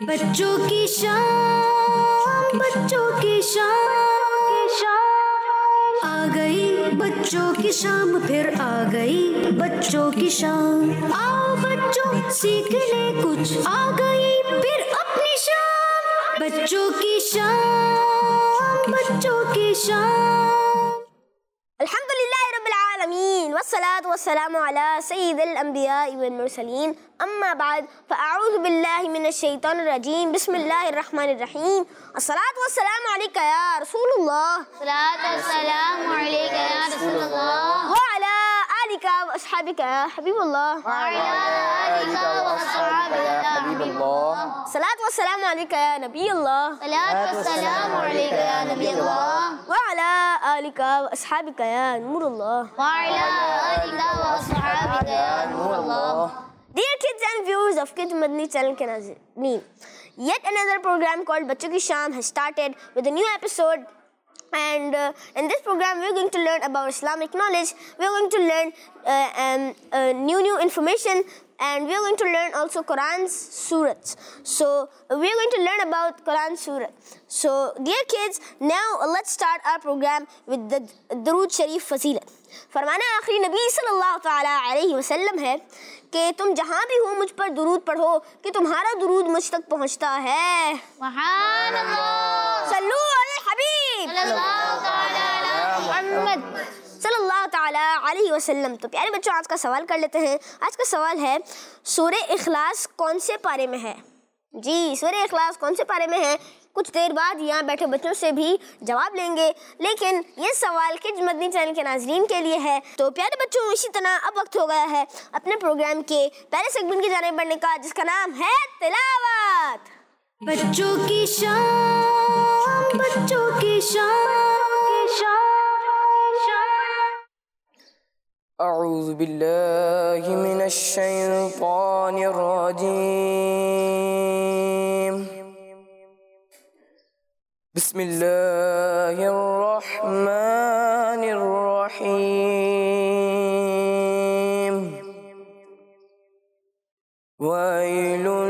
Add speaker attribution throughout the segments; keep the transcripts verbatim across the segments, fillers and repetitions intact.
Speaker 1: बच्चों की शाम, बच्चों की शाम, आ गई बच्चों की शाम, फिर आ गई बच्चों की शाम। आओ बच्चों सीख ले कुछ, आ गई फिर अपनी शाम। बच्चों की शाम, बच्चों की शाम।
Speaker 2: अल्हम्दुलिल्लाह रब्बिल आलमीन वस्सलातु वस्सलामु अला सय्यिदिल अंबिया वल मुरसलीन अम्मा बाद फ़अऊज़ु बिल्लाहि मिनश शैतानिर रजीम बिस्मिल्लाहिर रहमानिर रहीम। अस्सलातु वस्सलामु अलैका या रसूलुल्लाह,
Speaker 3: अस्सलातु वस्सलामु अलैका या रसूलुल्लाह
Speaker 2: व अला आलिका व अस्हाबिका या हबीबल्लाह,
Speaker 3: व अला आलिका व अस्हाबिका या हबीबल्लाह।
Speaker 2: अस्सलातु वस्सलामु अलैका या नबीयल्लाह,
Speaker 3: अस्सलातु वस्सलामु अलैका या नबीयल्लाह
Speaker 2: व अला आलिका व अस्हाबिका या नूरल्लाह,
Speaker 3: व अला आलिका व अस्हाबिका या नूरल्लाह।
Speaker 2: Dear kids and viewers of Kids Madani channel के नाज़रीन, yet another program called बच्चों की शाम has started with a new episode, and uh, in this program we are going to learn about Islamic knowledge. We are going to learn uh, um, uh, new new information, and we are going to learn also Quran's surahs. So uh, we are going to learn about Quran surah. So dear kids, now uh, let's start our program with the Durood Sharif Fazilat. फरमाना आखिरी नबी सल्लल्लाहु ताला अलैहि वसल्लम है कि तुम जहाँ भी हो मुझ पर दुरूद पढ़ो कि तुम्हारा दुरूद मुझ तक पहुँचता है।
Speaker 3: सुभानअल्लाह,
Speaker 2: सल्लू अलल हबीब
Speaker 3: सल्लल्लाहु ताला अला मुहम्मद
Speaker 2: सल्लल्लाहु ताला अलैहि वसल्लम। तो प्यारे बच्चों, आज का सवाल कर लेते हैं। आज का सवाल है, सूरे इखलास कौन से पारे में है? जी, सूरे इखलास कौन से पारे में है? कुछ देर बाद यहाँ बैठे बच्चों से भी जवाब लेंगे, लेकिन ये सवाल किड्स मदनी चैनल के नाज़रीन के लिए है। तो प्यारे बच्चों, इसी तरह अब वक्त हो गया है अपने प्रोग्राम के पहले सेगमेंट की जाने बढ़ने का, जिसका नाम है तिलावत।
Speaker 1: बच्चों की शाम, बच्चों की शाम।
Speaker 4: अऊज़ु बिल्लाहि मिनश शैतानिर रजीम। बिस्मिल्लाहिर रहमानिर रहीम। वैलुन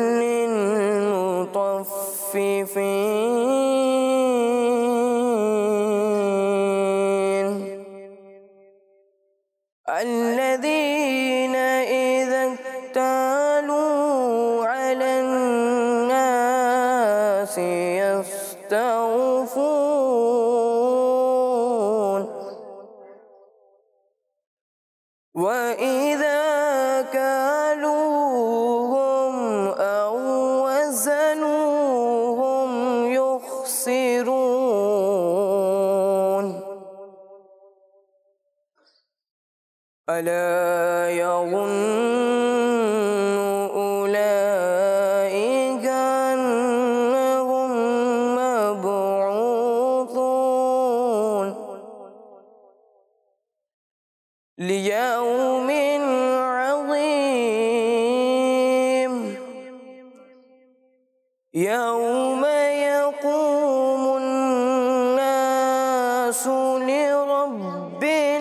Speaker 4: लिलमुतफ्फिफीन الذين إذا اكتالوا على الناس يستوفون وإذا كالوهم أو وزنوهم يخسرون ألا يظن أولئك أنهم مبعوثون ليوم عظيم يوم يقوم الناس لرب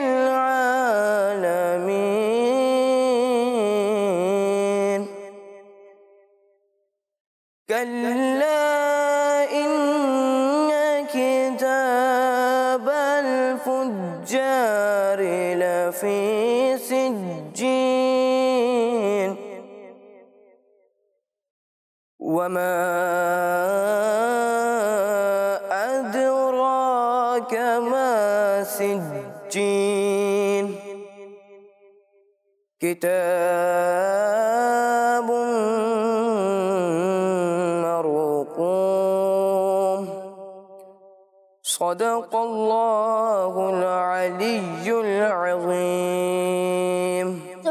Speaker 4: العالمين كلا إن كتاب الفجار لفي سجين وما أدراك ما سجين كتاب مرقوم صدق الله العلي العظيم।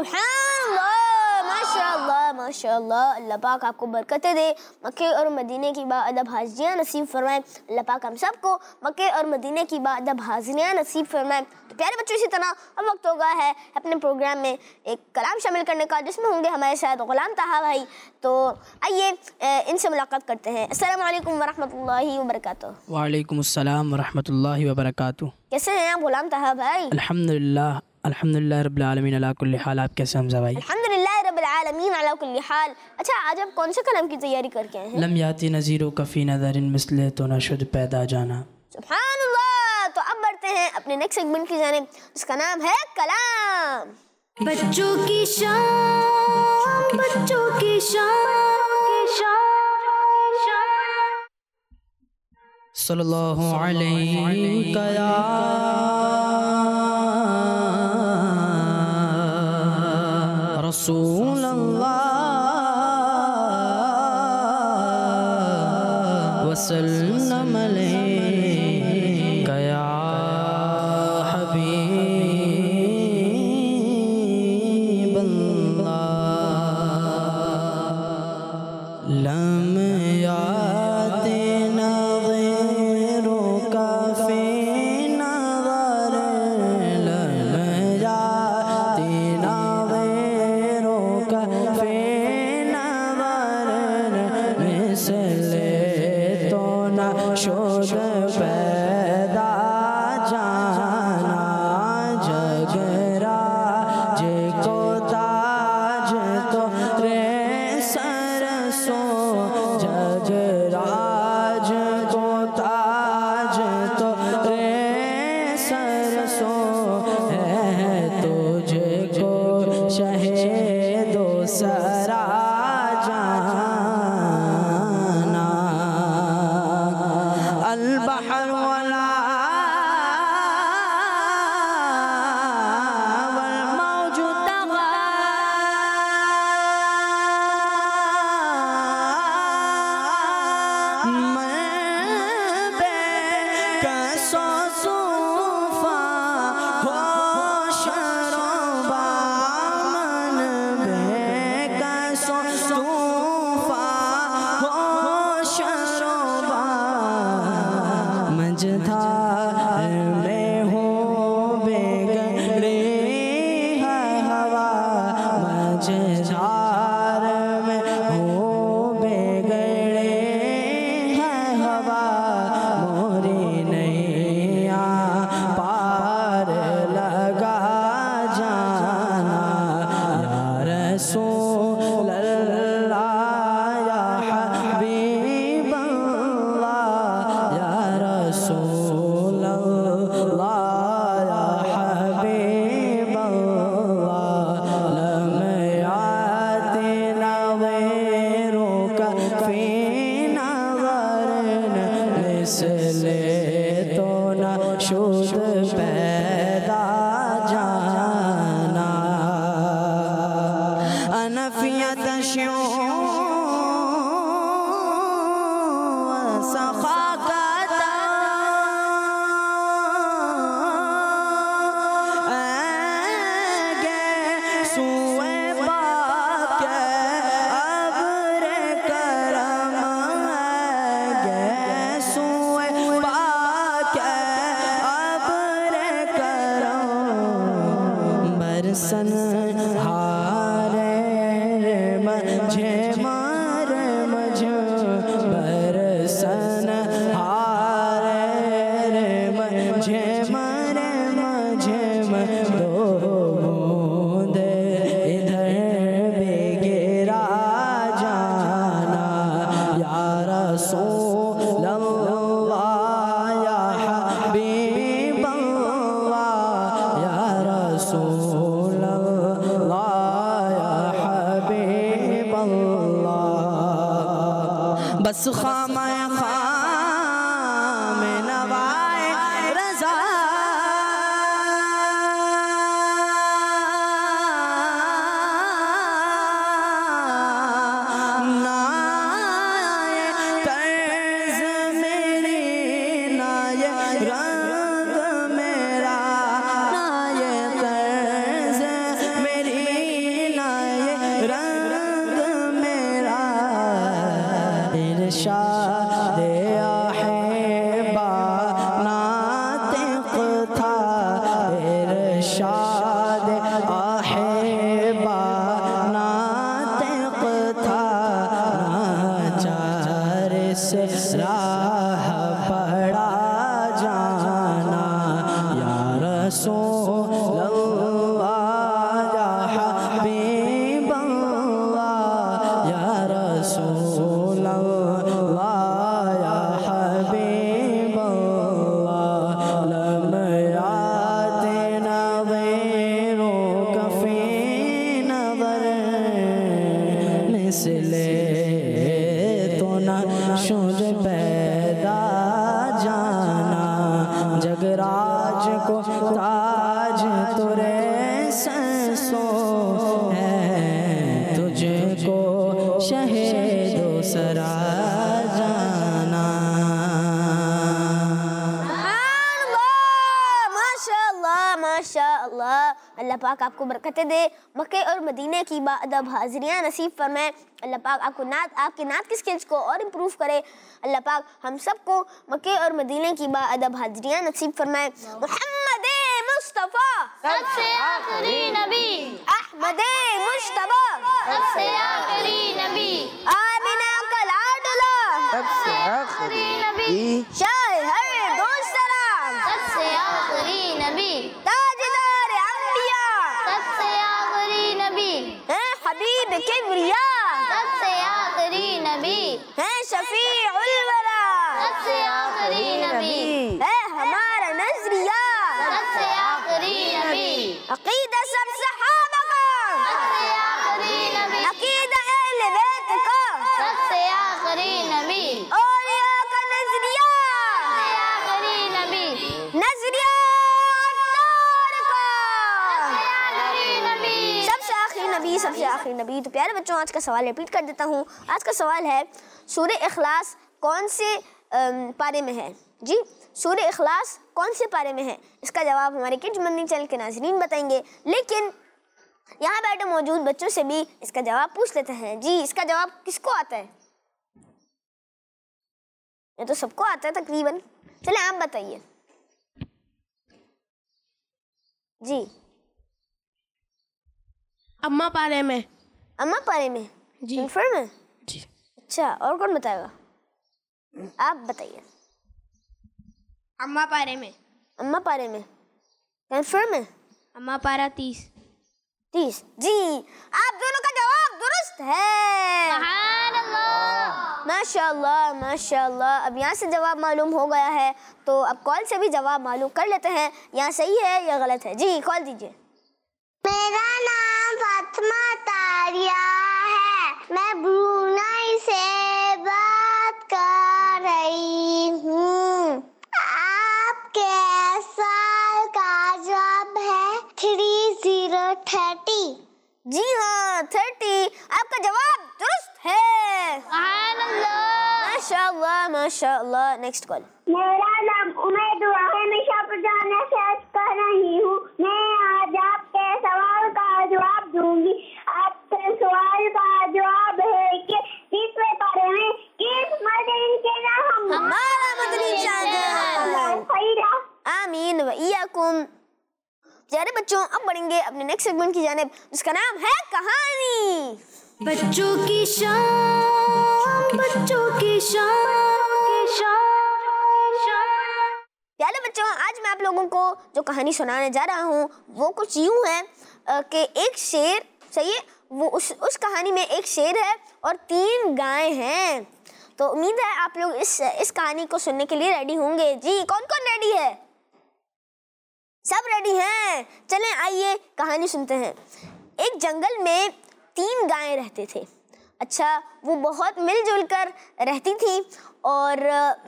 Speaker 2: माशाअल्लाह, अल्लाह पाक आपको बरकतें दे, मक्के और मदीने की बाअदब हाजियाँ नसीब फरमाए। अल्लाह पाक हम सबको मक्के और मदीने की बाअदब हाजियाँ नसीब फरमाए। तो प्यारे बच्चों, इसी तरह अब वक्त हो गया है अपने प्रोग्राम में एक कलाम शामिल करने का, जिसमें होंगे हमारे साथ गुलाम ताहा भाई। तो आइए इनसे मुलाकात करते हैं। अस्सलाम वालेकुम वरहमतुल्लाहि वबरकातुहू।
Speaker 5: वालेकुम अस्सलाम वरहमतुल्लाहि वबरकातुहू।
Speaker 2: कैसे हैं आप गुलाम ताहा भाई?
Speaker 5: अल्हम्दुलिल्लाह, अल्हम्दुलिल्लाह रब्बिल आलमीन अला कुल्ली हाल। आप कैसे हमज़ा भाई?
Speaker 2: अल्हम्दुलिल्लाह रब्बिल आलमीन अला कुल्ली हाल। अच्छा, आज आप कौन से कलम की तैयारी करके आए हैं?
Speaker 5: लम याति नज़ीरो कफ़ी नज़रिन मिसले तो न शुद पैदा जाना।
Speaker 2: सुभानअल्लाह। तो अब बढ़ते हैं अपने नेक्स्ट सेगमेंट की जानिब, जिसका नाम है कलाम।
Speaker 1: बच्चों की शान, बच्चों की शान,
Speaker 5: सल्लल्लाहु अलैहि या रसूल अल्लाह वसल्लम अलैका या हबीब अल्लाह। लम याति नज़ीरो कफ़ी नज़र, लम याति नज़ीरो कफ़ी नज़र मिसले तो न शुद पैदा जाना। जगराज को ताज तो रे सरसो, जगराज को ताज तो रे सरसो है तुझको शहीदो सरा जाना। अल बहर वला वल मौजु तगा, मैं बेकसो सूफा हो शरोबा, मन बेकसो सूफा हो शरोबा। मझधार में हो बेगड़े है हवा, मझधार में हो बेगड़े है हवा। मोरी नैया पार लगा जाना। या रसूल अल्लाह या हबीब अल्लाह, या रसूल अल्लाह या हबीब अल्लाह। लम याति नज़ीरो कफ़ी नज़रिन मिसले तो न शुद पैदा जाना। अनफियत शो सखाकता आगे सुए बाके अब्रे करम, आगे सुए बाके अब्रे करम। बरसन हारे मझे मारे मझ, बरसन हारे मझे मारे मझे दो बूंद इधर भी गिरा जाना। या रसूल अल्लाह या हबीब अल्लाह, या रसूल अल्लाह या हबीब अल्लाह। बस खामे खाम नवाए रज़ा, नाए तर्ज मेरी नाए रंग मेरा, नाए तर्ज मेरी नाए रंग मेरा। इरशाद आहिबा नातिक था, इरशाद आहिबा नातिक था। नाचार से राह पड़ा जाना। या रसूल अल्लाह या हबीब अल्लाह, शुर पैदा जाना, जगराज को ताज तुरे संसों है, तुझको शहेदो सरा जाना।
Speaker 2: माशाअल्लाह, अल्लाह पाक आपको बरकतें दे, मक्के और मदीने की बाअदब हाज़िरियाँ नसीब फरमाए। अल्लाह पाक आपको नात आपके नात की स्किल्स को और इम्प्रूव करे। अल्लाह पाक हम सबको मक्के और मदीने की बाअदब हाज़िरियाँ नसीब फरमाए। मुहम्मद मुस्तफ़ा
Speaker 3: सबसे आखिरी नबी,
Speaker 2: अहमद मुश्तबा
Speaker 3: सबसे आखिरी नबी,
Speaker 2: आमिना का लाडला
Speaker 3: सबसे आखिरी नबी,
Speaker 2: शाह हर दूसरा
Speaker 3: सबसे आखिरी नबी,
Speaker 2: ताजदार अंबिया
Speaker 3: सबसे आखिरी नबी,
Speaker 2: है हबीब किबरिया
Speaker 3: सबसे आखिरी नबी,
Speaker 2: है शफीउल वरा
Speaker 3: सबसे आखिरी नबी,
Speaker 2: है हमारा नजरिया
Speaker 3: सबसे आखिरी नबी,
Speaker 2: अकीदा सब सहाबा का
Speaker 3: सबसे आखिरी नबी,
Speaker 2: अकीदा अहले बैत का
Speaker 3: सबसे आखिरी नबी,
Speaker 2: औलिया का नजरिया
Speaker 3: सबसे आखिरी नबी,
Speaker 2: नजरिया अत्तार का
Speaker 3: आखिरी नबी,
Speaker 2: सबसे आखिरी नबी सबसे आखिरी नबी। तो प्यारे बच्चों, आज का सवाल रिपीट कर देता हूँ। आज का सवाल है, सूरह इखलास कौन से अम, पारे में है? जी, सूरह इखलास कौन से पारे में है? इसका जवाब हमारे किड्स मदनी चैनल के नाज़रीन बताएंगे, लेकिन यहाँ बैठे मौजूद बच्चों से भी इसका जवाब पूछ लेते हैं। जी, इसका जवाब किसको आता है? ये तो सबको आता है तकरीबन। चले आप बताइए। जी,
Speaker 6: अम्मा पारे में।
Speaker 2: अम्मा पारे में
Speaker 6: जी।
Speaker 2: कन्फर्म है?
Speaker 6: जी।
Speaker 2: अच्छा, और कौन बताएगा? आप बताइए।
Speaker 6: अम्मा पारे में।
Speaker 2: अम्मा पारे में कन्फर्म है?
Speaker 6: अम्मा पारा तीस।
Speaker 2: तीस। जी, आप दोनों का जवाब दुरुस्त है।
Speaker 3: सुभानअल्लाह,
Speaker 2: माशाअल्लाह माशाअल्लाह। अब यहाँ से जवाब मालूम हो गया है, तो अब कॉल से भी जवाब मालूम कर लेते हैं, यहाँ सही है या गलत है। जी, कॉल दीजिए।
Speaker 7: मेरा नाम फातिमा तारिया है, मैं ब्रुनाई से बात कर रही हूँ। आपके सवाल का जवाब है थ्री जीरो थर्टी।
Speaker 2: जी हाँ, थर्टी आपका जवाब दुरुस्त है।
Speaker 3: सुभानअल्लाह,
Speaker 2: माशाअल्लाह माशाअल्लाह। Next call.
Speaker 7: मेरा नाम उमैद हुआ है, मैं शाहपुराना से अर्ज कर रही हूँ। मैं आज आपके सवाल का जवाब दूंगी। आपके सवाल का जवाब है कि तीसरे पारे में किस मदीन के नाम
Speaker 2: हमारा मदनी चैनल। आमीन व इयाकुम। प्यारे बच्चों, अब बढ़ेंगे अपने नेक्स्ट सेगमेंट की जानिब, जिसका नाम है कहानी।
Speaker 1: बच्चों की शान, बच्चों की शान।
Speaker 2: प्यारे बच्चों, आज मैं आप लोगों को जो कहानी सुनाने जा रहा हूँ वो कुछ यूँ है अ, कि एक शेर, सही है, वो उस उस कहानी में एक शेर है और तीन गायें हैं। तो उम्मीद है आप लोग इस इस कहानी को सुनने के लिए रेडी होंगे। जी, कौन कौन रेडी है? सब रेडी हैं? चलें आइए कहानी सुनते हैं। एक जंगल में तीन गायें रहते थे। अच्छा, वो बहुत मिलजुल कर रहती थी और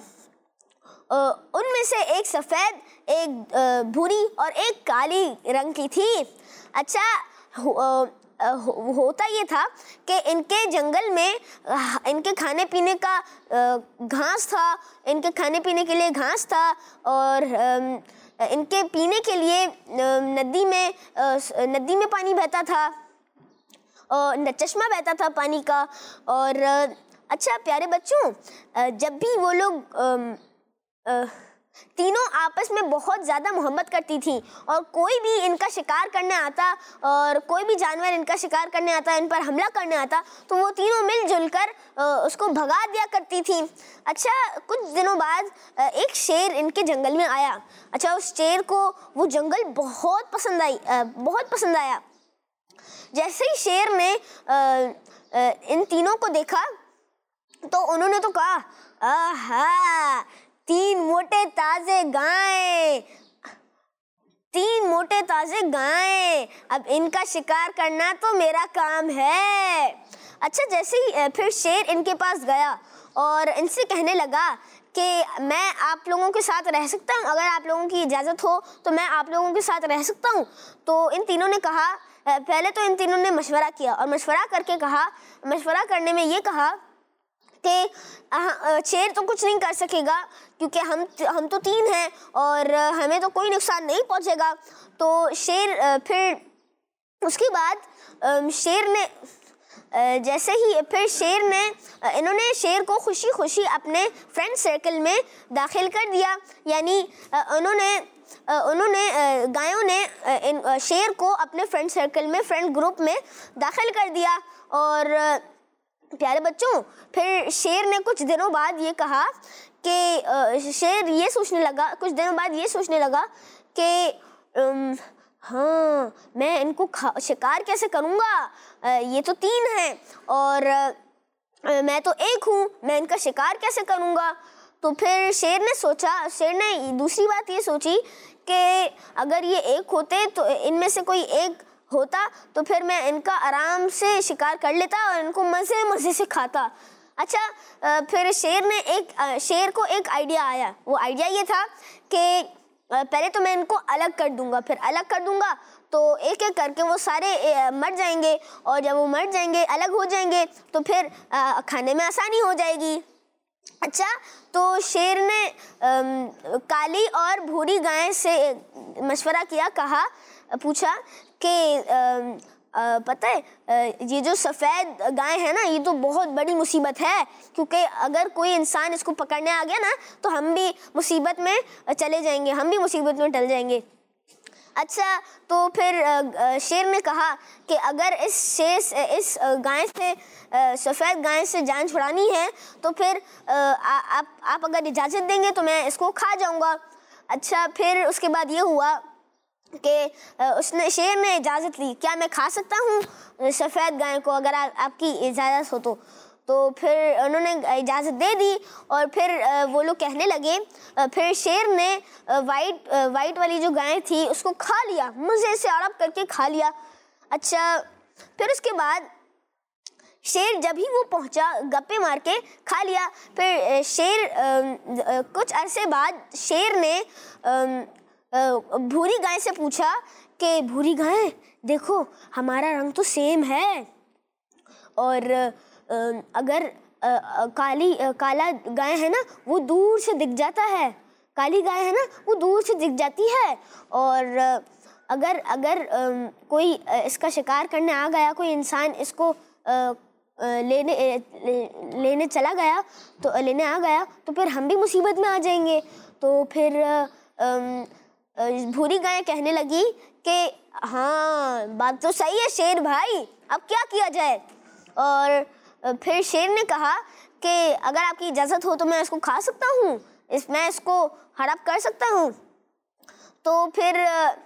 Speaker 2: उनमें से एक सफ़ेद, एक भूरी और एक काली रंग की थी। अच्छा, हो, हो, होता ये था कि इनके जंगल में इनके खाने पीने का घास था, इनके खाने पीने के लिए घास था और इनके पीने के लिए नदी में नदी में पानी बहता था और चश्मा बहता था पानी का। और अच्छा प्यारे बच्चों, जब भी वो लोग तीनों आपस में बहुत ज़्यादा मोहब्बत करती थी और कोई भी इनका शिकार करने आता और कोई भी जानवर इनका शिकार करने आता, इन पर हमला करने आता, तो वो तीनों मिलजुल कर उसको भगा दिया करती थी। अच्छा, कुछ दिनों बाद एक शेर इनके जंगल में आया। अच्छा, उस शेर को वो जंगल बहुत पसंद आई बहुत पसंद आया। जैसे ही शेर ने इन तीनों को देखा तो उन्होंने तो कहा, आहा, तीन मोटे ताजे गाय, तीन मोटे ताजे गाय, अब इनका शिकार करना तो मेरा काम है। अच्छा, जैसे ही अ, फिर शेर इनके पास गया और इनसे कहने लगा कि मैं आप लोगों के साथ रह सकता हूँ, अगर आप लोगों की इजाज़त हो तो मैं आप लोगों के साथ रह सकता हूँ। तो इन तीनों ने कहा, पहले तो इन तीनों ने मशवरा किया और मशवरा करके कहा, मशवरा करने में ये कहा कि शेर तो कुछ नहीं कर सकेगा क्योंकि हम हम तो तीन हैं और हमें तो कोई नुकसान नहीं पहुँचेगा। तो शेर फिर उसके बाद शेर ने जैसे ही फिर शेर ने इन्होंने शेर को खुशी खुशी अपने फ्रेंड सर्कल में दाखिल कर दिया, यानी उन्होंने उन्होंने गायों ने इन शेर को अपने फ्रेंड सर्कल में, फ्रेंड ग्रुप में दाखिल कर दिया। और प्यारे बच्चों, फिर शेर ने कुछ दिनों बाद ये कहा कि शेर ये सोचने लगा कुछ दिनों बाद ये सोचने लगा कि हाँ, मैं इनको खा शिकार कैसे करूँगा, ये तो तीन हैं और मैं तो एक हूँ, मैं इनका शिकार कैसे करूँगा। तो फिर शेर ने सोचा शेर ने दूसरी बात ये सोची कि अगर ये एक होते तो इनमें से कोई एक होता तो फिर मैं इनका आराम से शिकार कर लेता और इनको मज़े मज़े से खाता। अच्छा, फिर शेर ने एक शेर को एक आइडिया आया। वो आइडिया ये था कि पहले तो मैं इनको अलग कर दूंगा, फिर अलग कर दूंगा तो एक एक करके वो सारे मर जाएंगे और जब वो मर जाएंगे, अलग हो जाएंगे तो फिर खाने में आसानी हो जाएगी। अच्छा, तो शेर ने आम, काली और भूरी गाय से मशवरा किया, कहा पूछा कि पता है ये जो सफ़ेद गाय है ना, ये तो बहुत बड़ी मुसीबत है क्योंकि अगर कोई इंसान इसको पकड़ने आ गया ना तो हम भी मुसीबत में चले जाएंगे, हम भी मुसीबत में टल जाएंगे। अच्छा, तो फिर शेर ने कहा कि अगर इस शेर इस गाय से सफ़ेद गाय से जान छुड़ानी है तो फिर आ, आप आप अगर इजाज़त देंगे तो मैं इसको खा जाऊंगा। अच्छा, फिर उसके बाद ये हुआ कि उसने शेर ने इजाज़त ली, क्या मैं खा सकता हूँ सफ़ेद गाय को, अगर आ, आपकी इजाज़त हो तो। तो फिर उन्होंने इजाज़त दे दी और फिर वो लोग कहने लगे। फिर शेर ने वाइट वाइट वाली जो गाय थी उसको खा लिया, मज़े से अड़प करके खा लिया। अच्छा, फिर उसके बाद शेर जब ही वो पहुंचा, गप्पे मार के खा लिया। फिर शेर कुछ अरसे बाद शेर ने भूरी गाय से पूछा कि भूरी गाय देखो, हमारा रंग तो सेम है और अगर काली काला गाय है ना वो दूर से दिख जाता है, काली गाय है ना वो दूर से दिख जाती है और अगर अगर कोई इसका शिकार करने आ गया, कोई इंसान इसको लेने लेने चला गया तो लेने आ गया तो फिर हम भी मुसीबत में आ जाएंगे। तो फिर भूरी गाय कहने लगी कि हाँ, बात तो सही है शेर भाई, अब क्या किया जाए। और फिर शेर ने कहा कि अगर आपकी इजाज़त हो तो मैं इसको खा सकता हूँ, इस मैं इसको हड़प कर सकता हूँ। तो फिर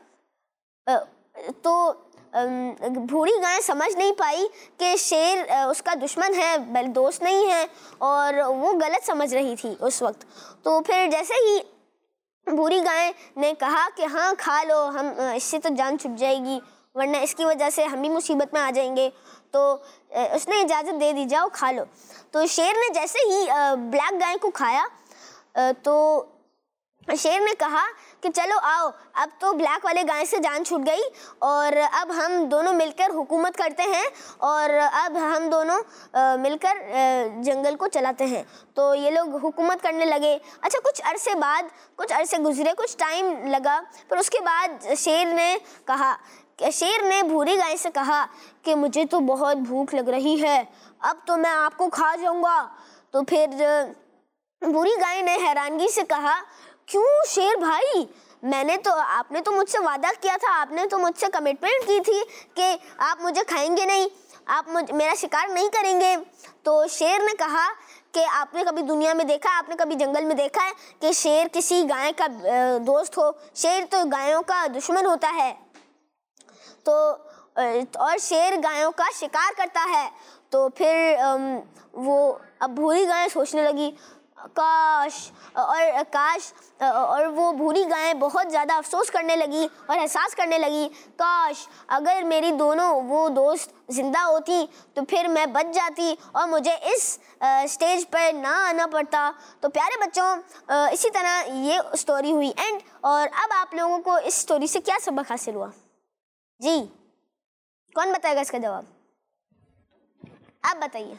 Speaker 2: तो भूरी गाय समझ नहीं पाई कि शेर उसका दुश्मन है, बल दोस्त नहीं है, और वो गलत समझ रही थी उस वक्त। तो फिर जैसे ही भूरी गाय ने कहा कि हाँ खा लो, हम इससे तो जान छुट जाएगी वरना इसकी वजह से हम भी मुसीबत में आ जाएंगे, तो उसने इजाज़त दे दी, जाओ खा लो। तो शेर ने जैसे ही ब्लैक गाय को खाया तो शेर ने कहा कि चलो आओ, अब तो ब्लैक वाले गाय से जान छूट गई और अब हम दोनों मिलकर हुकूमत करते हैं और अब हम दोनों मिलकर जंगल को चलाते हैं। तो ये लोग हुकूमत करने लगे। अच्छा, कुछ अरसे बाद कुछ अरसे गुजरे, कुछ टाइम लगा, पर उसके बाद शेर ने कहा शेर ने भूरी गाय से कहा कि मुझे तो बहुत भूख लग रही है, अब तो मैं आपको खा जाऊंगा। तो फिर भूरी गाय ने हैरानगी से कहा, क्यों शेर भाई, मैंने तो आपने तो मुझसे वादा किया था, आपने तो मुझसे कमिटमेंट की थी कि आप मुझे खाएंगे नहीं, आप मुझ मेरा शिकार नहीं करेंगे। तो शेर ने कहा कि आपने कभी दुनिया में देखा, आपने कभी जंगल में देखा है कि शेर किसी गाय का दोस्त हो? शेर तो गायों का दुश्मन होता है। तो और शेर गायों का शिकार करता है। तो फिर वो अब भूरी गाय सोचने लगी, काश और काश और वो भूरी गायें बहुत ज़्यादा अफसोस करने लगी और एहसास करने लगी, काश अगर मेरी दोनों वो दोस्त ज़िंदा होती तो फिर मैं बच जाती और मुझे इस स्टेज पर ना आना पड़ता। तो प्यारे बच्चों, इसी तरह ये स्टोरी हुई एंड। और अब आप लोगों को इस स्टोरी से क्या सबक हासिल हुआ? जी, कौन बताएगा इसका जवाब? आप बताइए,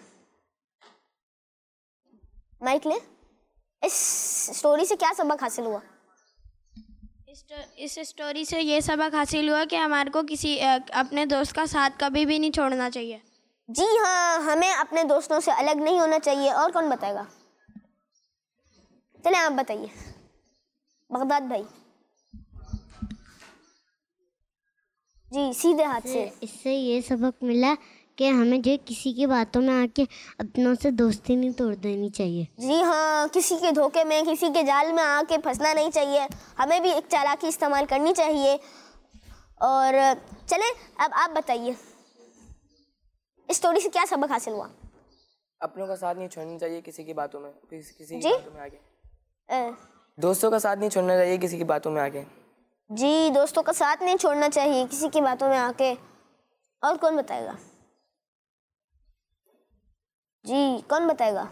Speaker 2: माइक ले। इस स्टोरी से क्या सबक हासिल हुआ?
Speaker 6: इस इस स्टोरी से ये सबक हासिल हुआ कि हमारे को किसी अपने दोस्त का साथ कभी भी नहीं छोड़ना चाहिए।
Speaker 2: जी हाँ, हमें अपने दोस्तों से अलग नहीं होना चाहिए। और कौन बताएगा? चले आप बताइए, बगदाद भाई। जी, सीधे हाथ से।
Speaker 8: इससे ये सबक मिला कि हमें जो किसी की बातों में आके अपनों से दोस्ती नहीं तोड़ देनी चाहिए।
Speaker 2: जी हाँ, किसी के धोखे में, किसी के जाल में आके फंसना नहीं चाहिए। हमें भी एक चालाकी इस्तेमाल करनी चाहिए। और चले अब आप बताइए, इस स्टोरी से क्या सबक हासिल हुआ?
Speaker 4: अपनों का साथ नहीं छोड़ना चाहिए किसी की बातों में, किसी, किसी की
Speaker 2: जी?
Speaker 4: बातों में आगे।
Speaker 2: ए,
Speaker 4: दोस्तों का साथ नहीं छोड़ना चाहिए किसी की बातों में आगे।
Speaker 2: जी, दोस्तों का साथ नहीं छोड़ना चाहिए किसी की बातों में आके। और कौन बताएगा? जी, कौन बताएगा?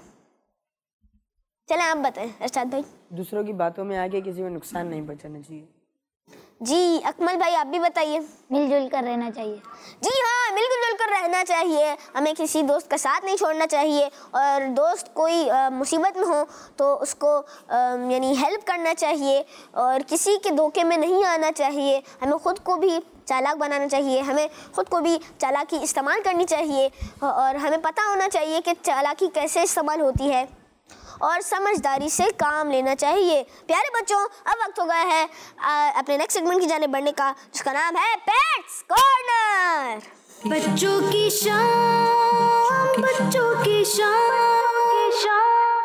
Speaker 2: चले आप बताएं, अरशद भाई।
Speaker 5: दूसरों की बातों में आके किसी को नुकसान नहीं पहुंचाना चाहिए।
Speaker 2: जी, अकमल भाई आप भी बताइए।
Speaker 3: मिलजुल कर रहना चाहिए।
Speaker 2: जी हाँ, मिलजुल जुल कर रहना चाहिए। हमें किसी दोस्त का साथ नहीं छोड़ना चाहिए और दोस्त कोई आ, मुसीबत में हो तो उसको यानी हेल्प करना चाहिए और किसी के धोखे में नहीं आना चाहिए। हमें ख़ुद को भी चालाक बनाना चाहिए, हमें ख़ुद को भी चालाकी इस्तेमाल करनी चाहिए और हमें पता होना चाहिए कि चालाकी कैसे इस्तेमाल होती है और समझदारी से काम लेना चाहिए। प्यारे बच्चों, अब वक्त हो गया है आ, अपने नेक्स्ट सेगमेंट की जाने बढ़ने का, जिसका नाम है पेट्स कॉर्नर।
Speaker 1: बच्चों की शान, बच्चों की शान।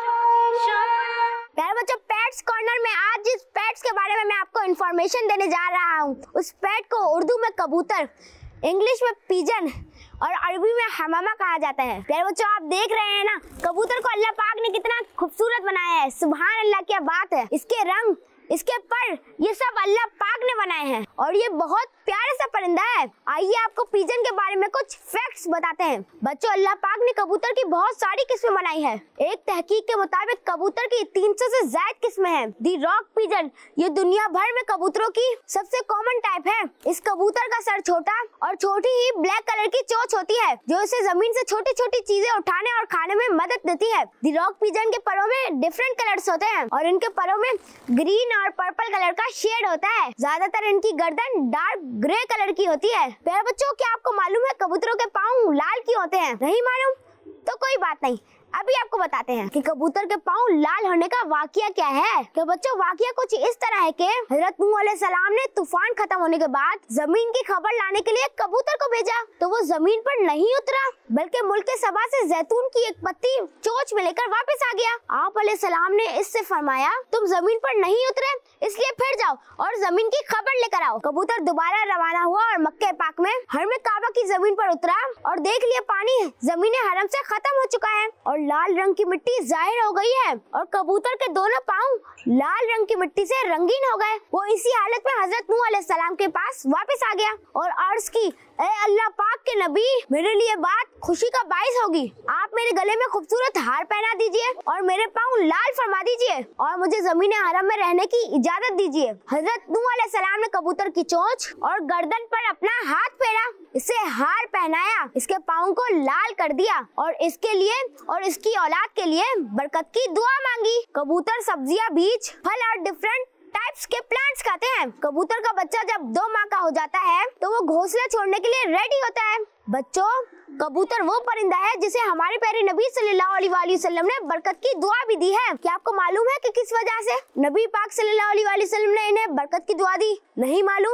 Speaker 2: प्यारे बच्चों, पेट्स कॉर्नर में आज जिस पेट्स के बारे में मैं आपको इन्फॉर्मेशन देने जा रहा हूँ, उस पेट को उर्दू में कबूतर, इंग्लिश में पिजन और अरबी में हमामा कहा जाता है। प्यारे बच्चों, आप देख रहे हैं ना, कबूतर को अल्लाह पाक ने कितना खूबसूरत बनाया है। सुभान अल्लाह, क्या बात है। इसके रंग, इसके पर, ये सब अल्लाह पाक ने बनाए हैं और ये बहुत प्यारा सा परिंदा है। आइए आपको पिजन के बारे में कुछ फैक्ट्स बताते हैं। बच्चों, अल्लाह पाक ने कबूतर की बहुत सारी किस्में बनाई है। एक तहकीक के मुताबिक कबूतर की तीन सौ से ज्यादा किस्में हैं। दी रॉक पिजन ये दुनिया भर में कबूतरों की सबसे कॉमन टाइप है। इस कबूतर का सर छोटा और छोटी ही ब्लैक कलर की चोंच होती है जो इसे जमीन से छोटी छोटी चीजें उठाने और खाने में मदद देती है। दी रॉक पिजन के परों में डिफरेंट कलर्स होते हैं और इनके परों में ग्रीन और पर्पल कलर का शेड होता है। ज्यादातर इनकी गर्दन डार्क ग्रे कलर की होती है। प्यारे बच्चों, क्या आपको मालूम है कबूतरों के पाँव लाल क्यों होते हैं? नहीं मालूम? तो कोई बात नहीं, अभी आपको बताते हैं कि कबूतर के पाँव लाल होने का वाकया क्या है। तो बच्चों, वाकया कुछ इस तरह है कि हजरत नूह अलैहिस्सलाम ने तूफान खत्म होने के बाद जमीन की खबर लाने के लिए कबूतर को भेजा, तो वो जमीन पर नहीं उतरा बल्कि मुल्क सबा से जैतून की एक पत्ती चोंच में लेकर वापस आ गया। आप अलैहिस्सलाम ने इससे फरमाया, तुम जमीन पर नहीं उतरे इसलिए फिर जाओ और जमीन की खबर लेकर आओ। कबूतर दोबारा रवाना हुआ और मक्के पाक में हरम काबा की जमीन पर उतरा और देख लिया पानी जमीन हरम से खत्म हो चुका है और लाल रंग की मिट्टी जाहिर हो गई है और कबूतर के दोनों पाँव लाल रंग की मिट्टी से रंगीन हो गए। वो इसी हालत में हजरत नूह अलैहिस्सलाम के पास वापस आ गया और अर्ज की, ए अल्लाह पाक के नबी, मेरे लिए बात खुशी का बाइस होगी। आप मेरे गले में खूबसूरत हार पहना दीजिए और मेरे पाँव लाल फरमा दीजिए और मुझे जमीन हरम में रहने की इजाजत दीजिए। हजरत नूह अलैहिस्सलाम ने कबूतर की चोंच और गर्दन पर अपना हाथ फेरा, इसे हार पहनाया, इसके पाँव को लाल कर दिया और इसके लिए और इसकी औलाद के लिए बरकत की दुआ मांगी। कबूतर सब्जियां, बीज, फल और डिफरेंट टाइप्स के प्लांट्स खाते हैं। कबूतर का बच्चा जब दो माह का हो जाता है तो वो घोंसला छोड़ने के लिए रेडी होता है। बच्चों, कबूतर वो परिंदा है जिसे हमारे प्यारे नबी सल्लल्लाहु अलैहि वसल्लम ने बरकत की दुआ भी दी है। क्या आपको मालूम है कि किस वजह से नबी पाक सल्लल्लाहु अलैहि वसल्लम ने इन्हें बरकत की दुआ दी? नहीं मालूम?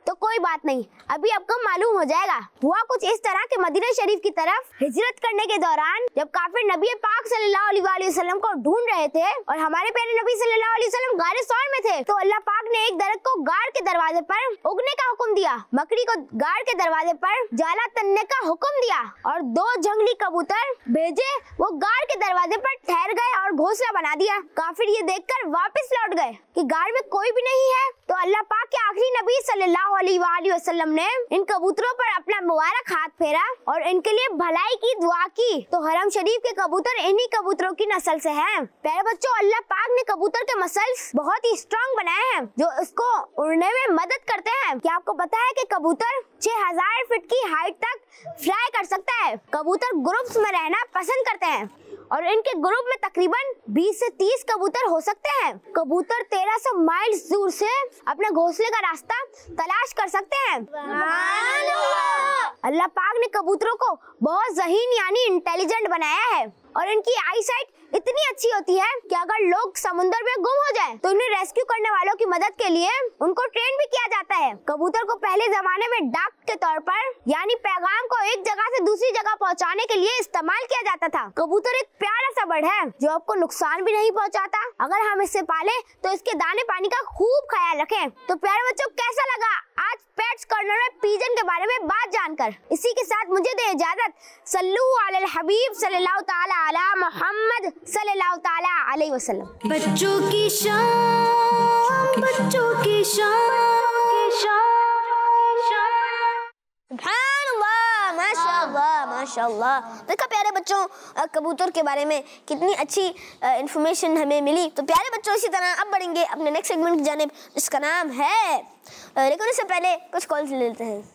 Speaker 2: तो कोई बात नहीं, अभी आपको मालूम हो जाएगा। हुआ कुछ इस तरह के मदीना शरीफ की तरफ हिजरत करने के दौरान जब काफिर नबी पाक सल्लल्लाहु अलैहि वसल्लम को ढूंढ रहे थे और हमारे प्यारे नबी सल्लल्लाहु अलैहि वसल्लम गारे सौर में थे, तो अल्लाह पाक ने एक दरख्त को गाड़ के दरवाजे पर उगने का हुक्म दिया, मकड़ी को गाड़ के दरवाजे पर जाला तनने का हुक्म दिया और दो जंगली कबूतर भेजे, वो गाड़ के दरवाजे पर ठहर गए और घोंसला बना दिया। काफिर ये देखकर वापस लौट गए कि गाड़ में कोई भी नहीं है। तो अल्लाह पाक के आखिरी नबी सल्लल्लाहु अलैहि वसल्लम ने इन कबूतरों पर अपना मुबारक हाथ फेरा और इनके लिए भलाई की दुआ की। तो हरम शरीफ के कबूतर इन्हीं कबूतरों की नस्ल से हैं। प्यारे बच्चों, अल्लाह पाक ने कबूतर के मसल्स बहुत ही स्ट्रॉन्ग बनाए हैं जो उसको उड़ने में मदद करते हैं। क्या आपको पता है कि कबूतर छह हजार फीट की हाइट तक फ्लाई कर सकता है। कबूतर ग्रुप्स में रहना पसंद करते हैं और इनके ग्रुप में तकरीबन बीस से तीस कबूतर हो सकते हैं। कबूतर तेरह सौ माइल्स दूर से अपने घोंसले का रास्ता तलाश कर सकते हैं। अल्लाह पाक ने कबूतरों को बहुत ज़हीन यानी इंटेलिजेंट बनाया है और इनकी आईसाइट इतनी अच्छी होती है कि अगर लोग समुद्र में गुम हो जाएं, तो इन्हें रेस्क्यू करने वालों की मदद के लिए उनको ट्रेन भी किया जाता है। कबूतर को पहले जमाने में डाक के तौर पर यानी पैगाम को एक जगह से दूसरी जगह पहुंचाने के लिए इस्तेमाल किया जाता था। कबूतर एक प्यारा सा बर्ड है जो आपको नुकसान भी नहीं पहुंचाता। अगर हम इसे पाले तो इसके दाने पानी का खूब ख्याल रखें। तो प्यारे बच्चों, कैसा लगा आज पेट्स कॉर्नर में पिजन के बारे में बात जानकर? इसी के साथ मुझे दे इजाजत। सल्लू अलल हबीब सल्लल्लाहु ताला अला मुहम्मद सल्लल्लाहु ताला अलैहि वसल्लम।
Speaker 1: बच्चों की शान, बच्चों की शान,
Speaker 2: सुभानअल्लाह, माशाअल्लाह, माशाअल्लाह। देखा प्यारे बच्चों, कबूतर के बारे में कितनी अच्छी इंफॉर्मेशन हमें मिली। तो प्यारे बच्चों, इसी तरह अब बढ़ेंगे अपने नेक्स्ट सेगमेंट की जानिब जिसका नाम है, लेकिन उससे पहले कुछ कॉल्स ले लेते हैं।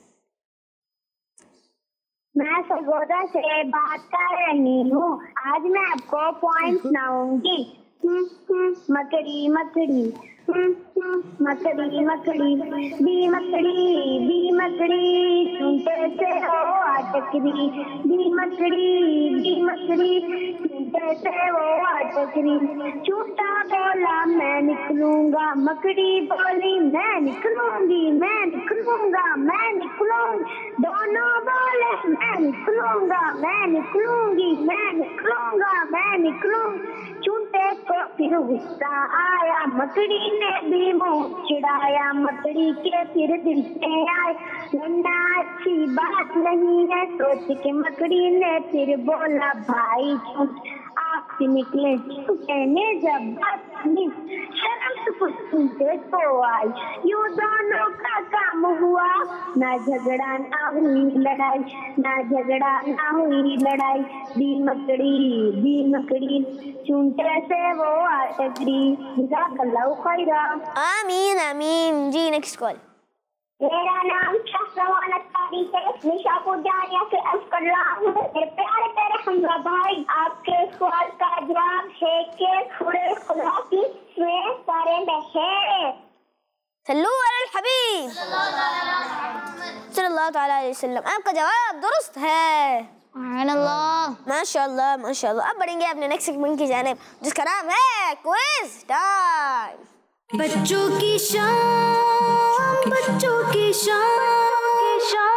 Speaker 7: मैं सरगोदा से बात कर रही हूँ। आज मैं आपको पॉइंट सुनाऊंगी। मकड़ी मकड़ी मकड़ी मकड़ी बी मकड़ी बी मकड़ी सुनते से हो अटकरी, बी मकड़ी बी मकड़ी सुनते से वो अटकरी। झूठा बोला मैं निकलूंगा, मकड़ी बोली मैं निकलूंगी, मैं निकलूंगा, मैं निकलूंगी। दोनों बोले मैं निकलूंगा, मैं निकलूंगी, मैं निकलूंगा, मैं निकलूंगी। झूठे को फिर गुस्सा आया, मकड़ी ने भी मुंह चिढ़ाया, मकड़ी के फिर दिल पे आए लड़ना अच्छी बात नहीं है। सोच के मकड़ी ने फिर बोला, भाई झूठ आपसे निकले झूठे ने जब बात सुनी, शर्म तो कुछ सुनते तो आई। यूं दोनों का काम हुआ, ना झगड़ा ना हुई लड़ाई, ना झगड़ा ना हुई लड़ाई। बी मकड़ी बी मकड़ी चूंटे से वो अटकरी। जज़ाकल्लाहु खैरा।
Speaker 2: आमीन आमीन। जी नेक्स्ट कॉल।
Speaker 7: मेरा नाम शाहजहान अख्तारी है, निशापुर जानिया से अर्ज कर रहा हूँ। मेरे प्यारे प्यारे हमजा भाई, आपके सवाल का जवाब है कि खुले खुदा की में सारे में
Speaker 2: सल्लू अलल हबीब सल्लल्लाहु ताला अलैहि वसल्लम। आपका जवाब दुरुस्त है। माशाअल्लाह माशाअल्लाह। अब बढ़ेंगे अपने नेक्स्ट सेगमेंट की जानिब जिसका नाम है क्विज टाइम।
Speaker 1: बच्चों की शान, बच्चों की शान।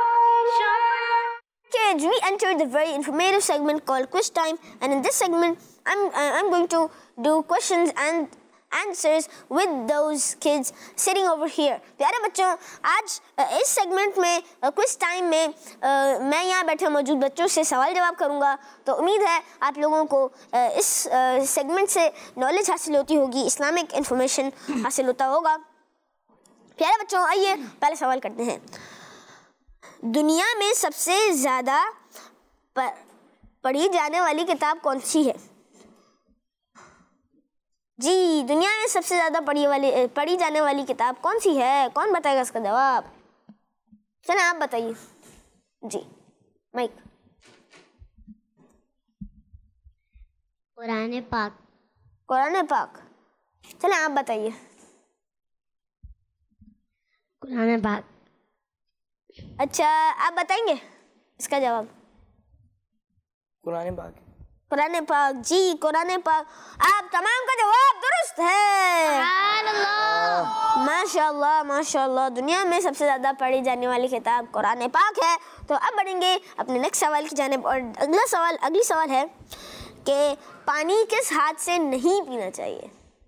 Speaker 2: Kids, we entered the very informative segment called Quiz Time, and in this segment, I'm uh, I'm going to do questions and answers with those kids sitting over here. प्यारे बच्चों, आज इस सेगमेंट में क्विज टाइम में मैं यहाँ बैठे मौजूद बच्चों से सवाल जवाब करूँगा। तो उम्मीद है आप लोगों को इस सेगमेंट से नॉलेज हासिल होती होगी, इस्लामिक इंफॉर्मेशन हासिल होता होगा। प्यारे बच्चों, आइए पहले सवाल करते हैं। दुनिया में सबसे ज़्यादा पढ़ी जाने वाली किताब कौन सी है? जी, दुनिया में सबसे ज़्यादा पढ़ी वाली पढ़ी जाने वाली किताब कौन सी है? कौन बताएगा इसका जवाब? चलें आप बताइए। जी माइक।
Speaker 8: कुरान पाक।
Speaker 2: कुरान पाक। चलें आप बताइए।
Speaker 8: कुरान पाक।
Speaker 2: अच्छा, आप बताएंगे इसका जवाब?
Speaker 4: कुरान पाक।
Speaker 2: कुरान पाक। जी कुरान पाक। आप तमाम का जवाब दुरुस्त है। माशाल्लाह माशाल्लाह। दुनिया में सबसे ज़्यादा पढ़ी जाने वाली किताब कुरान पाक है। तो अब बढ़ेंगे अपने नेक्स्ट सवाल की जानिब। और अगला सवाल अगली सवाल है कि पानी किस हाथ से नहीं पीना चाहिए?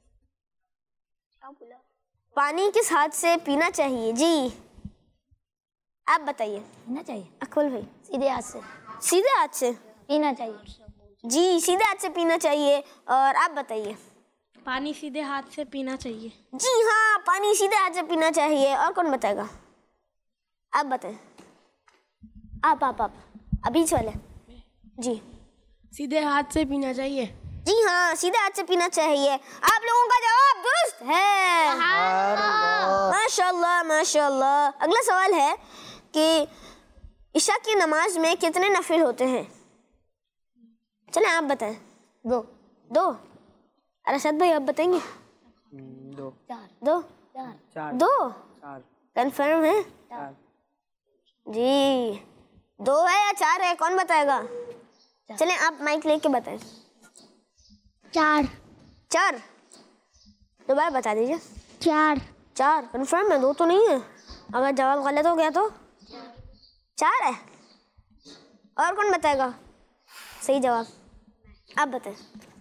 Speaker 2: पानी किस हाथ से पीना चाहिए? जी आप बताइए।
Speaker 3: पीना चाहिए
Speaker 2: अकबल भाई।
Speaker 3: सीधे हाथ से
Speaker 2: सीधे हाथ से
Speaker 3: पीना चाहिए।
Speaker 2: जी सीधे हाथ से पीना चाहिए। और आप बताइए।
Speaker 6: पानी सीधे हाथ से पीना चाहिए।
Speaker 2: जी हाँ, पानी सीधे हाथ से पीना चाहिए। और कौन बताएगा? आप बताएं। आप आप आप अभी वाले। जी
Speaker 6: सीधे हाथ से पीना चाहिए।
Speaker 2: जी हाँ, सीधे हाथ से पीना चाहिए। आप लोगों का जवाब दुरुस्त है। माशाल्लाह माशाल्लाह। अगला सवाल है कि इशा की नमाज में कितने नफिल होते हैं? चलें आप बताएं।
Speaker 3: दो
Speaker 2: दो। अरशद भाई आप बताएंगे?
Speaker 4: दो
Speaker 3: चार
Speaker 2: दो
Speaker 3: चार
Speaker 4: चार
Speaker 2: दो
Speaker 4: चार
Speaker 2: कंफर्म है?
Speaker 4: चार
Speaker 2: जी दो है या चार है, कौन बताएगा? चलें आप माइक लेके बताएं।
Speaker 8: चार
Speaker 2: चार। दोबारा बता दीजिए।
Speaker 8: चार
Speaker 2: चार कंफर्म है? दो तो नहीं है। अगर जवाब गलत हो गया तो चार है। और कौन बताएगा सही जवाब? आप बताएं।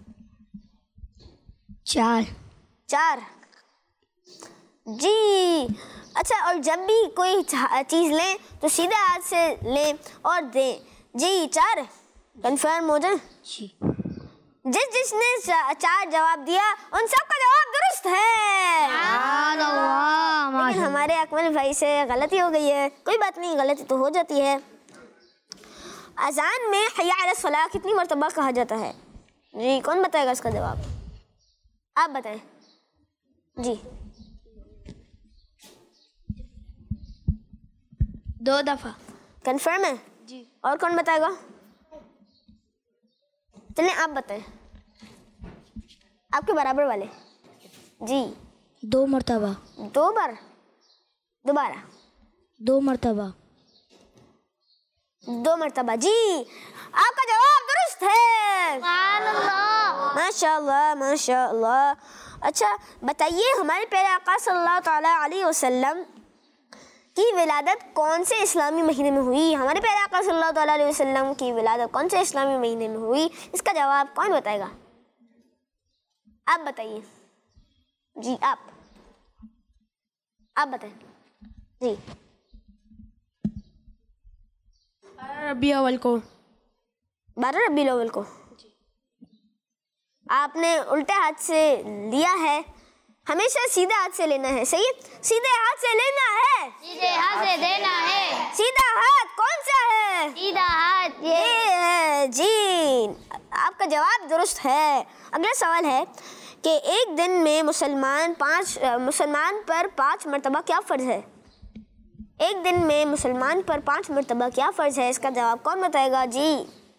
Speaker 8: चार
Speaker 2: चार। जी अच्छा। और जब भी कोई चीज़ लें तो सीधे हाथ से लें और दें। जी चार कंफर्म हो जाए। जिस जिसने चार जवाब दिया उन सबका जवाब दुरुस्त है। लेकिन हमारे अकमल भाई से गलती हो गई है। कोई बात नहीं, गलती तो हो जाती है। अजान में हय्या अला सलाह कितनी मरतबा कहा जाता है? जी कौन बताएगा इसका जवाब? आप बताएं। जी
Speaker 6: दो दफ़ा।
Speaker 2: कंफर्म है? जी। और कौन बताएगा? चलें आप बताएं। आपके बराबर वाले। जी
Speaker 8: दो मरतबा।
Speaker 2: दो बार। दोबारा।
Speaker 8: दो मरतबा।
Speaker 2: दो मरतबा। जी आपका जवाब दुरुस्त है। माशाल्लाह माशाल्लाह। अच्छा बताइए, हमारे प्यारे आका सल्लल्लाहु ताला अलैहि वसल्लम की विलादत कौन से इस्लामी महीने में हुई? हमारे प्यारे आका सल्लल्लाहु ताला अलैहि वसल्लम की विलादत कौन से इस्लामी महीने में हुई? इसका जवाब कौन बताएगा? आप बताइए। जी आप आप बताएं। जी
Speaker 6: रबी अव्वल को।
Speaker 2: बारह रबी अव्वल को। आपने उल्टे हाथ से लिया है। हमेशा सीधा हाथ से लेना है। सही? सीधे हाथ से लेना है,
Speaker 3: सीधे हाथ से देना है।
Speaker 2: सीधा हाथ कौन सा है?
Speaker 3: सीधा हाथ
Speaker 2: ये है। जी आपका जवाब दुरुस्त है। अगला सवाल है कि एक दिन में मुसलमान पाँच मुसलमान पर पाँच मरतबा क्या फ़र्ज है? एक दिन में मुसलमान पर पाँच मरतबा क्या फ़र्ज है? इसका जवाब कौन बताएगा? जी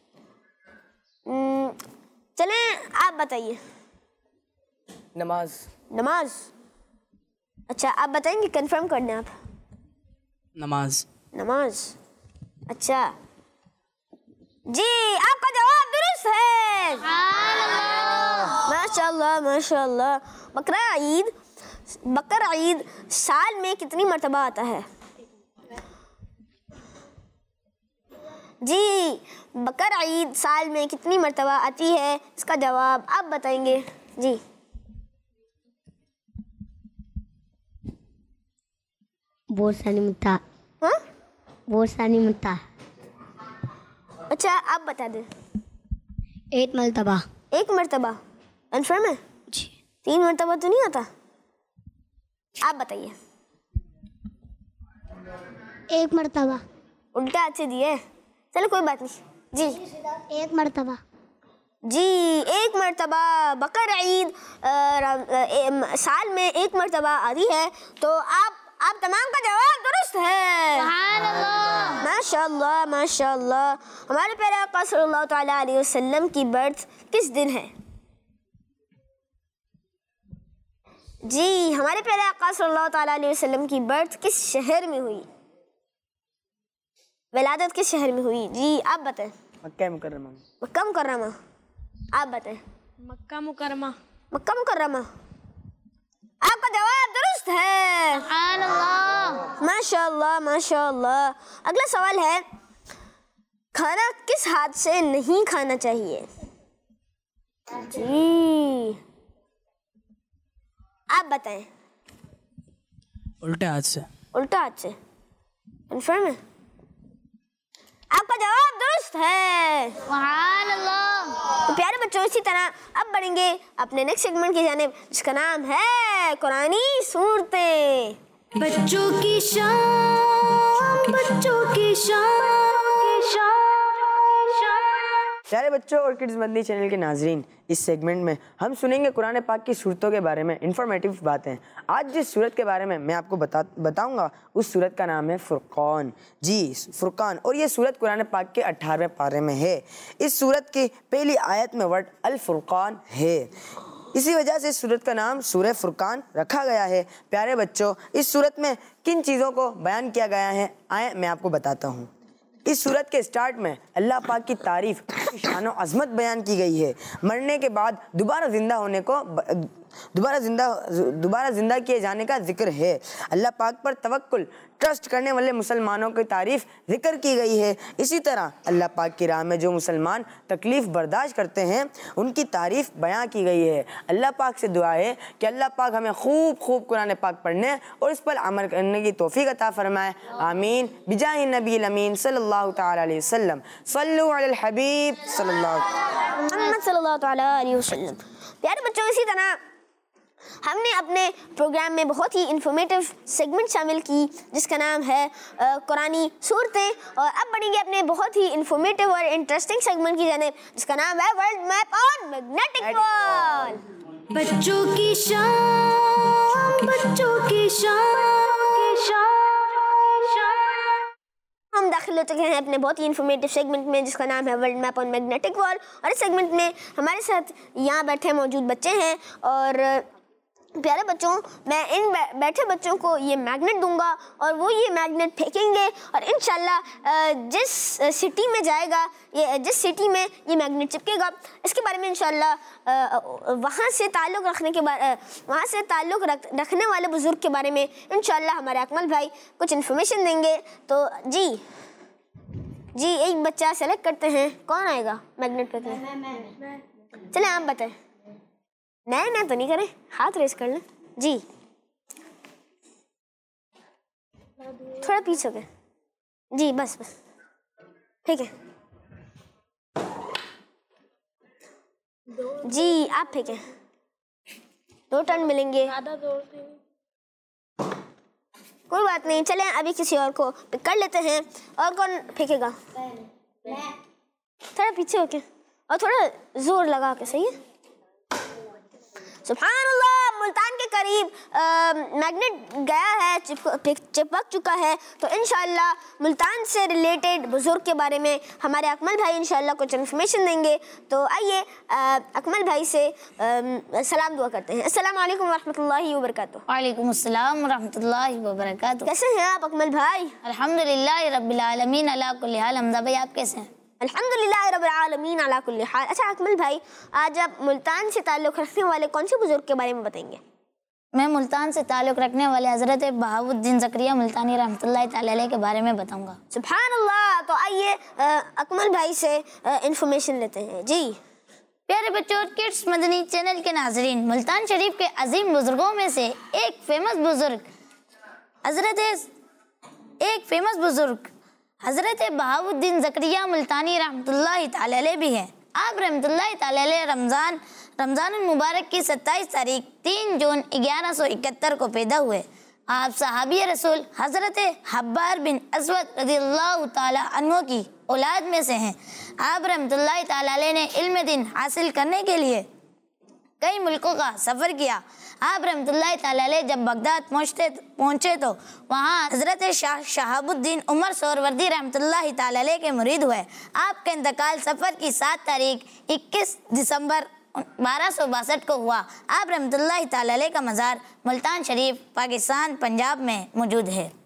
Speaker 2: चलें आप बताइए।
Speaker 4: नमाज।
Speaker 2: नमाज। अच्छा आप बताएंगे? कंफर्म कर दें आप।
Speaker 5: नमाज।
Speaker 2: नमाज। अच्छा जी आपका जवाब दुरुस्त है। माशाल्लाह माशाल्लाह। बकरा ईद बकरा ईद साल में कितनी मरतबा आता है? जी बकरा ईद साल में कितनी मरतबा आती है? इसका जवाब आप बताएंगे। जी
Speaker 8: बहुत सारी मुता।
Speaker 2: हाँ
Speaker 8: बहुत सारी मुता।
Speaker 2: अच्छा आप बता दें।
Speaker 8: एक मरतबा।
Speaker 2: एक मरतबा कंफर्म है?
Speaker 8: जी।
Speaker 2: तीन मरतबा तो नहीं आता? आप बताइए।
Speaker 8: एक मरतबा।
Speaker 2: उल्टा हाथ से दिए। चलो कोई बात नहीं। जी
Speaker 8: एक मरतबा।
Speaker 2: जी एक मरतबा बकर ईद साल में एक मरतबा आती है। तो आप आप तमाम का जवाब दुरुस्त है। माशाल्लाह माशाल्लाह। हमारे प्यारे आका सल्लल्लाहु ताला अलैहि वसल्लम की बर्थ किस दिन है? जी हमारे प्यारे आका सल्लल्लाहु ताला अलैहि वसल्लम की बर्थ किस शहर में हुई? विलादत किस शहर में हुई? जी आप बताएं।
Speaker 4: मक्का मुकर्रमा।
Speaker 2: मक्का मुकर्रमा। आप बताएं।
Speaker 6: मक्का मुकरमा।
Speaker 2: मक्का मुकर्रमा। आपका जवाब दुरुस्त है। माशाअल्लाह माशाअल्लाह। अगला सवाल है, खाना किस हाथ से नहीं खाना चाहिए? जी आप बताएं।
Speaker 5: उल्टे हाथ से।
Speaker 2: उल्टा हाथ से, कंफर्म है? आपका जवाब दुरुस्त है। तो प्यारे बच्चों, इसी तरह अब बढ़ेंगे अपने नेक्स्ट सेगमेंट की जानिब, जिसका नाम है कुरानी सूरतें।
Speaker 1: बच्चों की शान, बच्चों की शान,
Speaker 4: प्यारे बच्चों और किड्स मदनी चैनल के नाजरीन, इस सेगमेंट में हम सुनेंगे कुरान पाक की सूरतों के बारे में इंफॉर्मेटिव बातें। आज जिस सूरत के बारे में मैं आपको बता बताऊंगा उस सूरत का नाम है फुरकान। जी फुरकान। और ये सूरत कुरान पाक के अठारहवें पारे में है। इस सूरत की पहली आयत में वर्ड अल फुरकान है, इसी वजह से इस सूरत का नाम सूरह फुरकान रखा गया है। प्यारे बच्चों, इस सूरत में किन चीज़ों को बयान किया गया है, आए मैं आपको बताता हूँ। इस सूरत के स्टार्ट में अल्लाह पाक की तारीफ, शान और अज़मत बयान की गई है। मरने के बाद दोबारा जिंदा होने को दोबारा जिंदा दोबारा जिंदा किए जाने का जिक्र है। अल्लाह पाक पर तवक्कुल, ट्रस्ट करने वाले मुसलमानों की तारीफ जिक्र की गई है। इसी तरह अल्लाह पाक की राह में जो मुसलमान तकलीफ़ बर्दाश्त करते हैं उनकी तारीफ बयां की गई है। अल्लाह पाक से दुआ है कि अल्लाह पाक हमें खूब खूब कुरान पाक पढ़ने और इस पर अमल करने की तौफीक अता फरमाए। आमीन बिजाहि नबी अमीन सल्लल्लाहु तआला अलैहि वसल्लम। सल्लु अलल हबीब सल्लल्लाहु
Speaker 2: तआला अलैहि वसल्लम। प्यारे बच्चों, इसी तरह हमने अपने प्रोग्राम में बहुत ही इंफॉर्मेटिव सेगमेंट शामिल की, जिसका नाम है कुरानी सूरतें। और अब बढ़ेंगे अपने बहुत ही इंफॉर्मेटिव और इंटरेस्टिंग सेगमेंट की जानिब, जिसका नाम है world map on magnetic wall.
Speaker 1: बच्चों की शान, बच्चों की शान।
Speaker 2: हम दाखिल हो चुके हैं अपने बहुत ही इंफॉर्मेटिव सेगमेंट में, जिसका नाम है world map on magnetic wall. और इस सेगमेंट में हमारे साथ यहाँ बैठे मौजूद बच्चे हैं। और प्यारे बच्चों, मैं इन बैठे बच्चों को ये मैग्नेट दूंगा और वो ये मैग्नेट फेंकेंगे और इंशाल्लाह जिस सिटी में जाएगा, ये जिस सिटी में ये मैग्नेट चिपकेगा, इसके बारे में इंशाल्लाह वहाँ से ताल्लुक़ रखने के बारे वहाँ से ताल्लुक़ रख, रखने वाले बुज़ुर्ग के बारे में इंशाल्लाह हमारे अकमल भाई कुछ इन्फॉर्मेशन देंगे। तो जी जी एक बच्चा सेलेक्ट करते हैं, कौन आएगा मैग्नेट फेंकने? चले आप बताएं। नहीं नहीं तो नहीं करें, हाथ रेस कर लें। जी थोड़ा पीछे हो गए। जी बस बस ठीक है। जी आप फेंकें, दो टर्न मिलेंगे। कोई बात नहीं, चलें अभी किसी और को पिक कर लेते हैं। और कौन फेंकेगा? थोड़ा पीछे होके और थोड़ा जोर लगा के, सही है? सुभानअल्लाह, मुल्तान के करीब मैग्नेट गया है, चिपक चिपक चुका है। तो इंशाल्लाह मुल्तान से रिलेटेड बुजुर्ग के बारे में हमारे अकमल भाई इंशाल्लाह कुछ इन्फॉर्मेशन देंगे। तो आइए अकमल भाई से आ, सलाम दुआ करते हैं। अस्सलाम वालेकुम वरहमतुल्लाहि वबरकातुहू।
Speaker 3: वालेकुम अस्सलाम वरहमतुल्लाहि वबरकातुहू।
Speaker 2: कैसे हैं आप अकमल भाई?
Speaker 3: अल्हम्दुलिल्लाह रब्बिल आलमीन अला कुल्ली हाल। हमदा भाई आप कैसे हैं?
Speaker 2: अल्हम्दुलिल्लाह रब्बिल आलमीन अला कुल्ली हाल। अच्छा अकमल भाई, आज आप मुल्तान से ताल्लुक़ रखने वाले कौन से बुजुर्ग के बारे में बताएंगे?
Speaker 3: मैं मुल्तान से ताल्लुक़ रखने वाले हज़रत बहाउद्दीन ज़करिया मुल्तानी रहमतुल्लाहि तआला अलैह के बारे में बताऊंगा।
Speaker 2: सुभानअल्लाह। तो आइए अकमल भाई से इंफॉर्मेशन लेते हैं। जी
Speaker 3: प्यारे बच्चों और किड्स मदनी चैनल के नाजरीन, मुल्तान शरीफ के अजीम बुजुर्गों में से एक फेमस बुजुर्ग हज़रत एक फेमस बुजुर्ग हज़रत बहाउद्दीन ज़करिया मुल्तानी रहमतुल्लाहि तआला अलैह भी हैं। आप रहमतुल्लाहि तआला अलैह रमज़ान रमज़ान मुबारक की सत्ताईस तारीख तीन जून ग्यारह सौ इकहत्तर को पैदा हुए। आप सहाबी रसूल हज़रत हब्बार बिन अस्वद रज़ियल्लाहु तआला अन्हु की औलाद में से हैं। आप रहमतुल्लाहि तआला अलैह ने इल्म दिन हासिल करने के लिए कई मुल्कों का सफ़र किया। आप रहमतुल्लाहि तआला अलैह जब बगदाद पहुँचते पहुँचे तो वहाँ हज़रत शाह शहाबुद्दीन उमर सोहरवर्दी रहमतुल्लाहि तआला अलैह के मुरीद हुए। आपका इंतकाल सफ़र की सात तारीख इक्कीस दिसंबर बारह सौ बासठ को हुआ। आप रहमतुल्लाहि तआला अलैह का मज़ार मुल्तान शरीफ पाकिस्तान पंजाब में मौजूद है।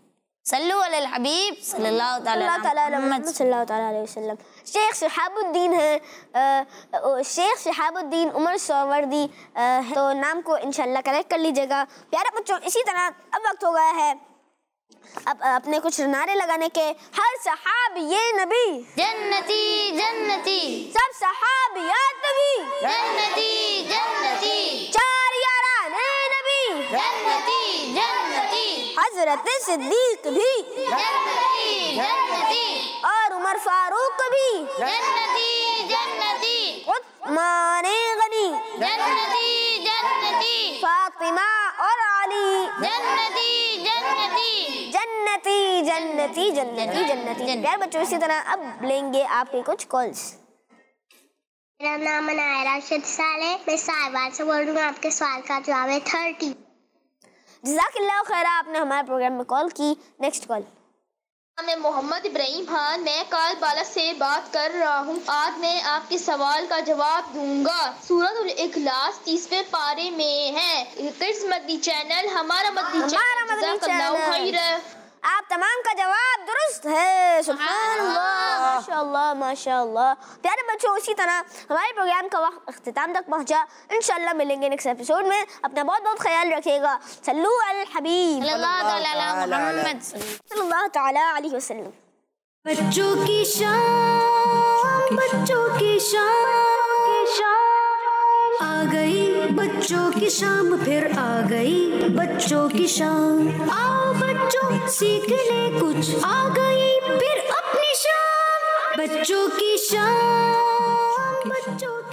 Speaker 3: सल्लु अलल हबीब सल्लल्लाहु
Speaker 2: अलैहि वसल्लम। शेख शहाबुद्दीन है, शेख शहाबुद्दीन उमर सोवर्दी, तो नाम को इंशाल्लाह करेक्ट कर लीजिएगा। प्यारे बच्चों, इसी तरह अब वक्त हो गया है अब अपने कुछ नारे लगाने के। हर सहाबिये नबी
Speaker 3: जन्नती जन्नती,
Speaker 2: सब सहाबियात भी
Speaker 3: जन्नती जन्नती,
Speaker 2: चार याराने नबी
Speaker 3: जन्नती जन्नती,
Speaker 2: हजरत सिद्दीक भी
Speaker 3: जन्नती जन्नती,
Speaker 2: और उमर फारूक भी
Speaker 3: जन्नती जन्नती,
Speaker 2: उस्मान गनी
Speaker 3: जन्नती जन्नती,
Speaker 2: फातिमा और अली
Speaker 3: जन्नती जन्नती,
Speaker 2: जन्नती जन्नती जन्नती जन्नती। प्यारे बच्चों, इसी तरह अब लेंगे आपके कुछ कॉल्स।
Speaker 7: मेरा नाम अनाया राशिद साले, मैं साहिवाल से बोल रही हूँ। आपके सवाल का जवाब है थर्टी।
Speaker 2: जज़ाकल्लाह खैरा, आपने हमारे प्रोग्राम में कॉल की। Next call.
Speaker 9: मैं मोहम्मद इब्राहिम खान, मैं काल बाला से बात कर रहा हूँ। आज मैं आपके सवाल का जवाब दूंगा। सूरह इखलास तीसवें पारे में है। किड्स मदनी चैनल हमारा मदनी
Speaker 2: हमारा मदनी
Speaker 9: चैनल।
Speaker 2: आप तमाम का जवाब दुरुस्त है। सुभान अल्लाह, माशाअल्लाह माशाअल्लाह। प्यारे बच्चों, इसी तरह हमारे प्रोग्राम का वक्त अख्तिताम तक पहुंचा। इंशाल्लाह मिलेंगे नेक्स्ट एपिसोड में। अपना बहुत बहुत ख्याल रखिएगा। सल्लु अल हबीब सल्लल्लाहु तआला अलैहि वसल्लम।
Speaker 1: बच्चों की शान, बच्चों की शान, आ गई बच्चों की शाम, फिर आ गई बच्चों की शाम। आओ बच्चों सीख ले कुछ, आ गई फिर अपनी शाम। बच्चों की शान, बच्चों